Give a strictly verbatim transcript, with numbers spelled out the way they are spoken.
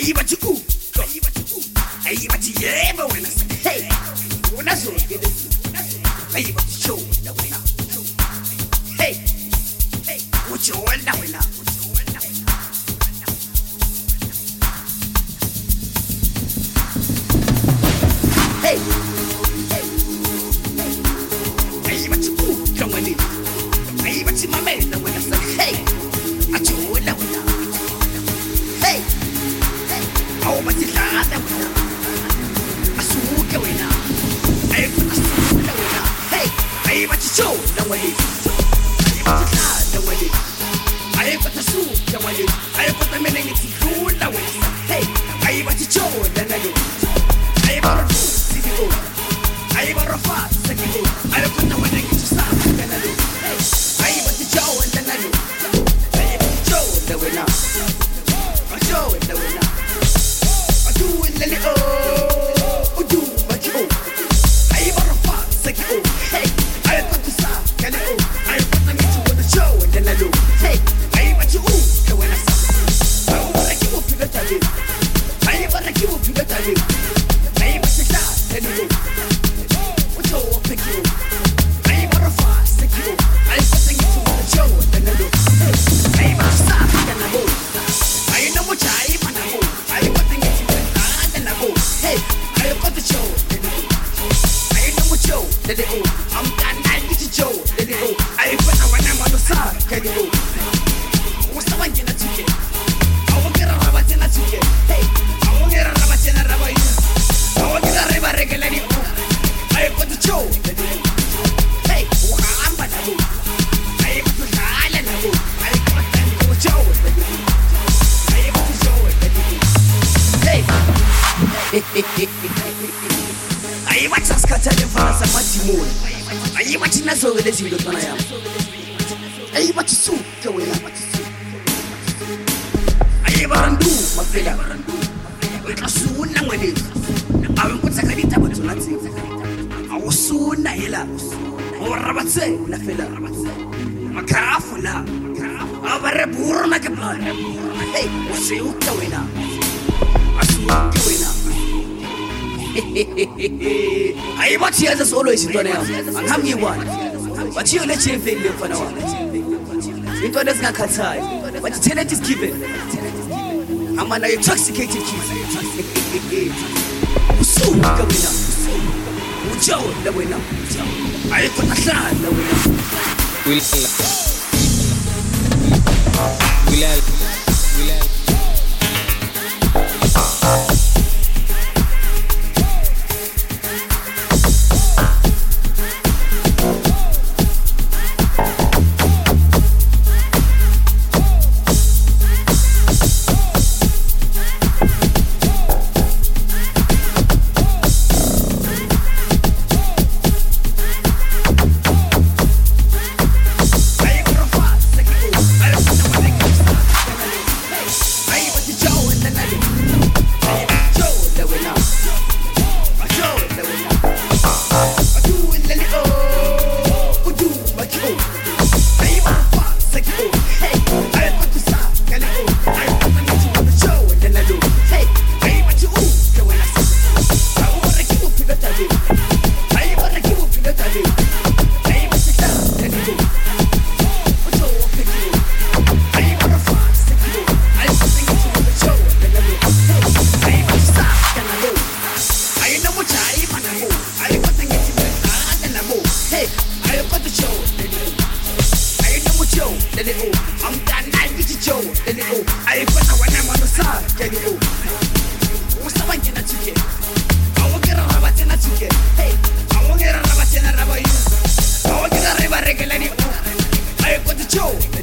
Ayi bathi u, ayi bathi u, ayi bathi yebo wena. Hey, unazongena. Ayi bathi show na wena. Hey, hey, uthi wena wena. Hey, hey, ayi bathi u, kama ni. Ayi bathi mama na wena. Hey, athi wena wena. Hey, hey, awu bathi hlala wena. Asuke wena. Ayi bathi asuke wena. Hey, ayi bathi show na wena. Ayi bathi hlala wena. Ayi bathi asuke wena. Ayi bathi mina ngithi khula wena. Hey, ayi bathi show na wena. Ayi bathi ayi barafa sakiko ayi kunna wena ngithi sa kana lo. Hey, ayi bathi show na wena. Ayi bathi show na wena. Show na wena. Adu lele oh. Udu bathi oh. Ayi barafa sakiko. Hey, ayi bathi sa kana oh. Ayi bathi ngithi wena show na lo. Hey, ayi bathi u na wena sa. Ayi baraki u pida tale. Ayi baraki u pida tale. Ayi bathi sa kana lo. Ayi bathi asikhathale mfana samadimoni. Ayi bathi nazo lezi zinto khona yami. Ayi bathi suke wena bathi suke. Ayi barandu mafela barandu. Uyasuna ngwelezi. Awe nkutsa kalita batho natsi. Awusuna yela. Orabatse na fela. Makafu la. Abare burro na ke plan. Hey, usiuke wena. Asuke wena. Ayi bathi yaza solo isintwana yami. Angihami ngibani. Bathi yo lethe emveli mfana wami. Intwana ezingakhathayi. Bathi talent is given. Amana intoxicated kids. Usuka wena. Ujawo la wena. Ayi kona hlala wena. Wilal. Wilal. Wilal. Hey, I want to raba tena raba you. I want to raba regularly. I got the show.